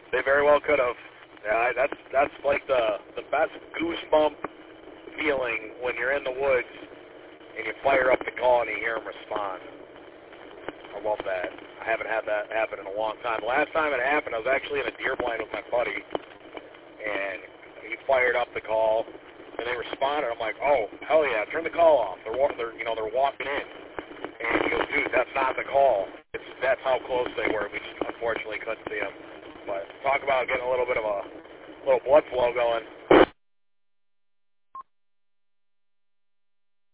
They very well could have. Yeah, that's like the best goosebump feeling when you're in the woods and you fire up the call and you hear them respond. I love that. I haven't had that happen in a long time. The last time it happened, I was actually in a deer blind with my buddy, and he fired up the call, and they responded. I'm like, oh, hell yeah, turn the call off. They're walking in. And he goes, dude, that's not the call. That's how close they were. We just unfortunately couldn't see them. But talk about getting a little bit of a little blood flow going.